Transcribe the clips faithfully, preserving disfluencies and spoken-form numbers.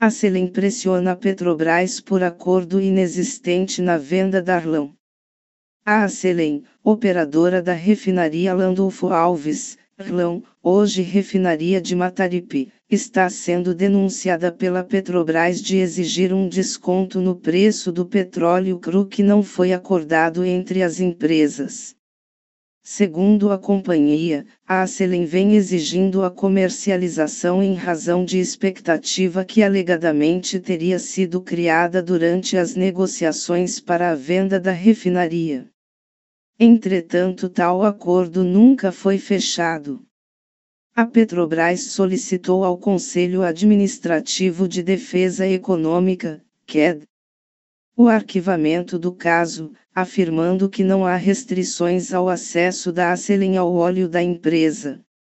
A Selem pressiona a Petrobras por acordo inexistente na venda da Arlão. A Selem, operadora da refinaria Landulfo Alves, Arlão, hoje refinaria de Mataripe, está sendo denunciada pela Petrobras de exigir um desconto no preço do petróleo cru que não foi acordado entre as empresas. Segundo a companhia, a Selem vem exigindo a comercialização em razão de expectativa que alegadamente teria sido criada durante as negociações para a venda da refinaria. Entretanto, tal acordo nunca foi fechado. A Petrobras solicitou ao Conselho Administrativo de Defesa Econômica, C E D, o arquivamento do caso, afirmando que não há restrições ao acesso da Selem ao óleo da empresa.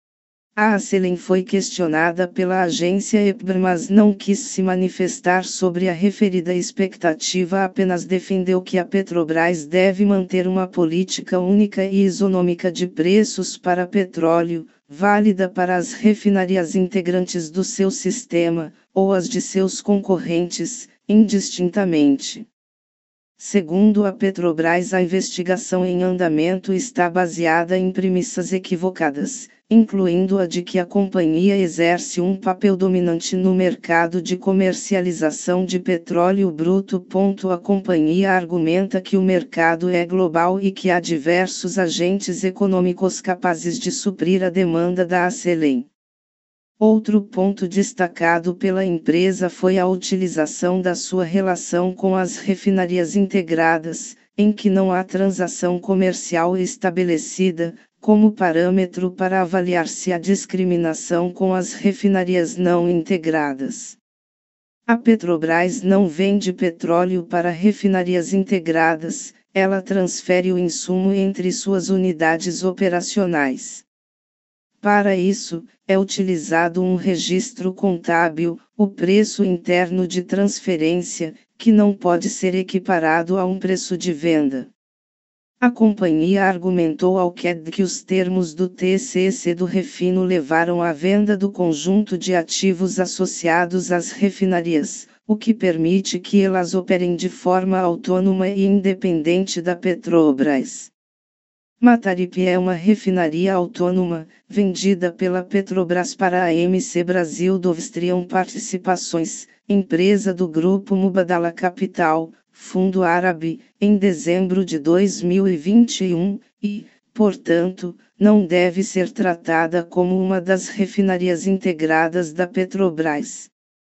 A Selem foi questionada pela agência E P B R, mas não quis se manifestar sobre a referida expectativa, apenas defendeu que a Petrobras deve manter uma política única e isonômica de preços para petróleo, válida para as refinarias integrantes do seu sistema, ou as de seus concorrentes, indistintamente. Segundo a Petrobras, a investigação em andamento está baseada em premissas equivocadas, incluindo a de que a companhia exerce um papel dominante no mercado de comercialização de petróleo bruto. A companhia argumenta que o mercado é global e que há diversos agentes econômicos capazes de suprir a demanda da Selem. Outro ponto destacado pela empresa foi a utilização da sua relação com as refinarias integradas, em que não há transação comercial estabelecida, como parâmetro para avaliar se há discriminação com as refinarias não integradas. A Petrobras não vende petróleo para refinarias integradas, ela transfere o insumo entre suas unidades operacionais. Para isso, é utilizado um registro contábil, o preço interno de transferência, que não pode ser equiparado a um preço de venda. A companhia argumentou ao C E D que os termos do T C C do refino levaram à venda do conjunto de ativos associados às refinarias, o que permite que elas operem de forma autônoma e independente da Petrobras. Mataripe é uma refinaria autônoma, vendida pela Petrobras para a M C Brasil Downstream Participações, empresa do grupo Mubadala Capital, fundo árabe, em dezembro de dois mil e vinte e um, e, portanto, não deve ser tratada como uma das refinarias integradas da Petrobras.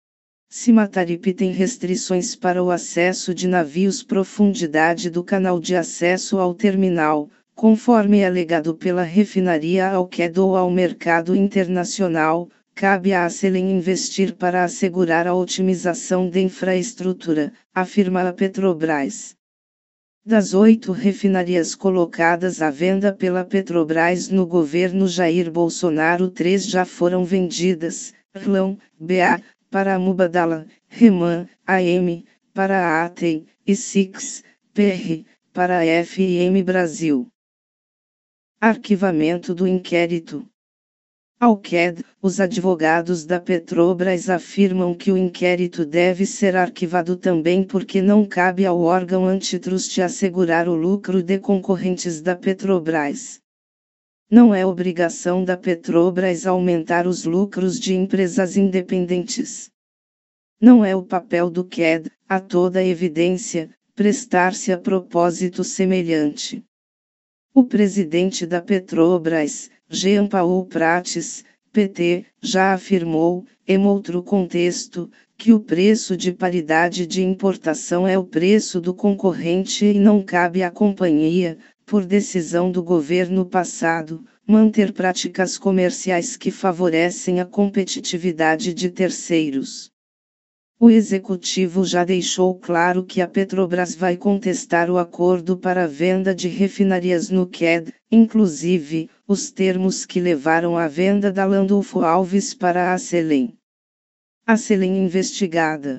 Se Mataripe tem restrições para o acesso de navios, profundidade do canal de acesso ao terminal, conforme alegado pela refinaria ao C E D ou ao mercado internacional, cabe à Selem investir para assegurar a otimização da infraestrutura, afirma a Petrobras. Das oito refinarias colocadas à venda pela Petrobras no governo Jair Bolsonaro, três já foram vendidas: Arlão, B A, para a Mubadala, Reman, A M, para a Atem, e Six, P R, para a F M Brasil. Arquivamento do inquérito. Ao C E D, os advogados da Petrobras afirmam que o inquérito deve ser arquivado também porque não cabe ao órgão antitrust assegurar o lucro de concorrentes da Petrobras. Não é obrigação da Petrobras aumentar os lucros de empresas independentes. Não é o papel do C E D, a toda evidência, prestar-se a propósito semelhante. O presidente da Petrobras, Jean Paul Prates, P T, já afirmou, em outro contexto, que o preço de paridade de importação é o preço do concorrente e não cabe à companhia, por decisão do governo passado, manter práticas comerciais que favorecem a competitividade de terceiros. O executivo já deixou claro que a Petrobras vai contestar o acordo para a venda de refinarias no C E D, inclusive, os termos que levaram à venda da Landulfo Alves para a Selem. A Selem investigada.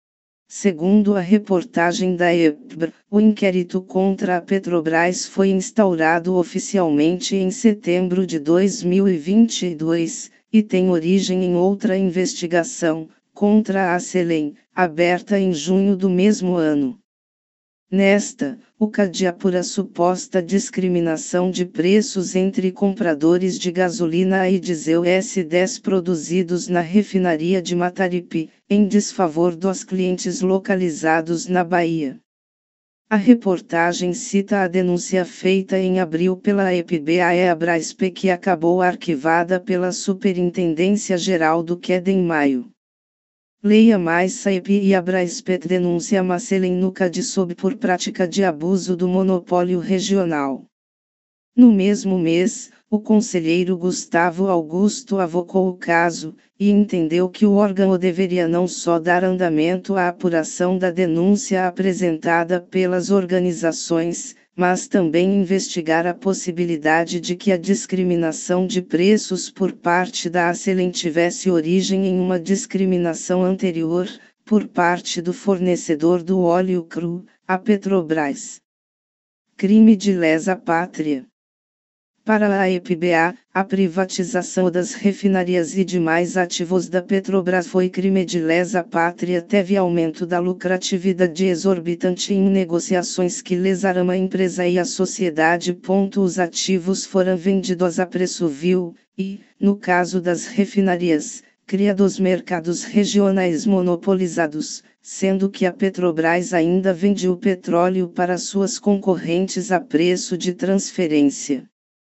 Segundo a reportagem da E P B R, o inquérito contra a Petrobras foi instaurado oficialmente em setembro de dois mil e vinte e dois, e tem origem em outra investigação, contra a Selem, aberta em junho do mesmo ano. Nesta, o C A D apura suposta discriminação de preços entre compradores de gasolina e diesel S dez produzidos na refinaria de Mataripe, em desfavor dos clientes localizados na Bahia. A reportagem cita a denúncia feita em abril pela E P B A e Abraesp que acabou arquivada pela Superintendência Geral do C E D em maio. Leia mais. Saep e Abraesp denuncia a Selem no C A D sob por prática de abuso do monopólio regional. No mesmo mês, o conselheiro Gustavo Augusto avocou o caso, e entendeu que o órgão deveria não só dar andamento à apuração da denúncia apresentada pelas organizações, mas também investigar a possibilidade de que a discriminação de preços por parte da Selem tivesse origem em uma discriminação anterior, por parte do fornecedor do óleo cru, a Petrobras. Crime de lesa pátria. Para a E P B A, a privatização das refinarias e demais ativos da Petrobras foi crime de lesa pátria. Teve aumento da lucratividade exorbitante em negociações que lesaram a empresa e a sociedade. Os ativos foram vendidos a preço vil, e, no caso das refinarias, cria dos mercados regionais monopolizados, sendo que a Petrobras ainda vende o petróleo para suas concorrentes a preço de transferência.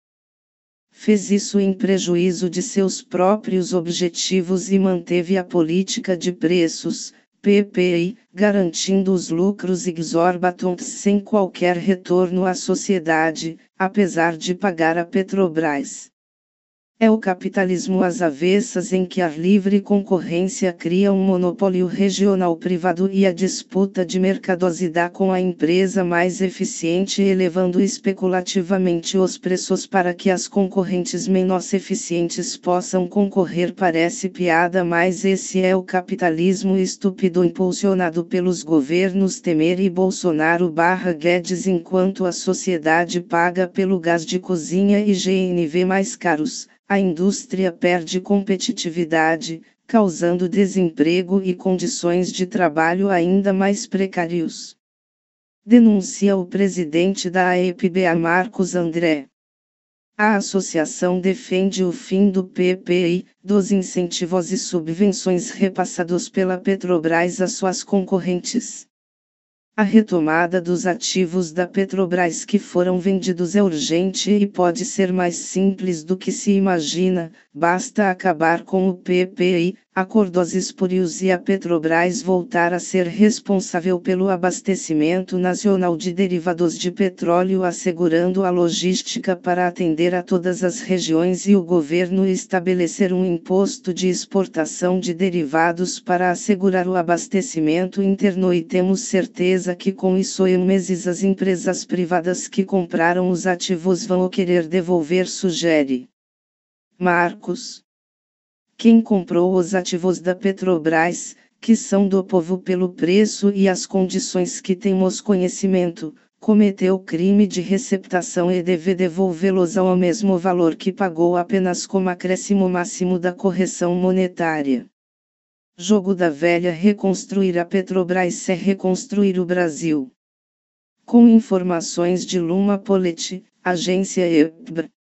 Fez isso em prejuízo de seus próprios objetivos e manteve a política de preços, P P I, garantindo os lucros exorbitantes sem qualquer retorno à sociedade, apesar de pagar a Petrobras. É o capitalismo às avessas em que a livre concorrência cria um monopólio regional privado e a disputa de mercadosidade com a empresa mais eficiente elevando especulativamente os preços para que as concorrentes menos eficientes possam concorrer. Parece piada, mas esse é o capitalismo estúpido impulsionado pelos governos Temer e Bolsonaro barra Guedes, enquanto a sociedade paga pelo gás de cozinha e G N V mais caros. A indústria perde competitividade, causando desemprego e condições de trabalho ainda mais precários. Denuncia o presidente da E P B A Marcos André. A associação defende o fim do P P I, dos incentivos e subvenções repassados pela Petrobras às suas concorrentes. A retomada dos ativos da Petrobras que foram vendidos é urgente e pode ser mais simples do que se imagina, basta acabar com o P P I, acordos espúrios e a Petrobras voltar a ser responsável pelo abastecimento nacional de derivados de petróleo, assegurando a logística para atender a todas as regiões, e o governo estabelecer um imposto de exportação de derivados para assegurar o abastecimento interno. E temos certeza que com isso em meses as empresas privadas que compraram os ativos vão querer devolver, sugere Marcos. Quem comprou os ativos da Petrobras, que são do povo pelo preço e as condições que temos conhecimento, cometeu crime de receptação e deve devolvê-los ao mesmo valor que pagou, apenas como acréscimo máximo da correção monetária. Jogo da velha. Reconstruir a Petrobras é reconstruir o Brasil. Com informações de Luma Poletti, agência E P B.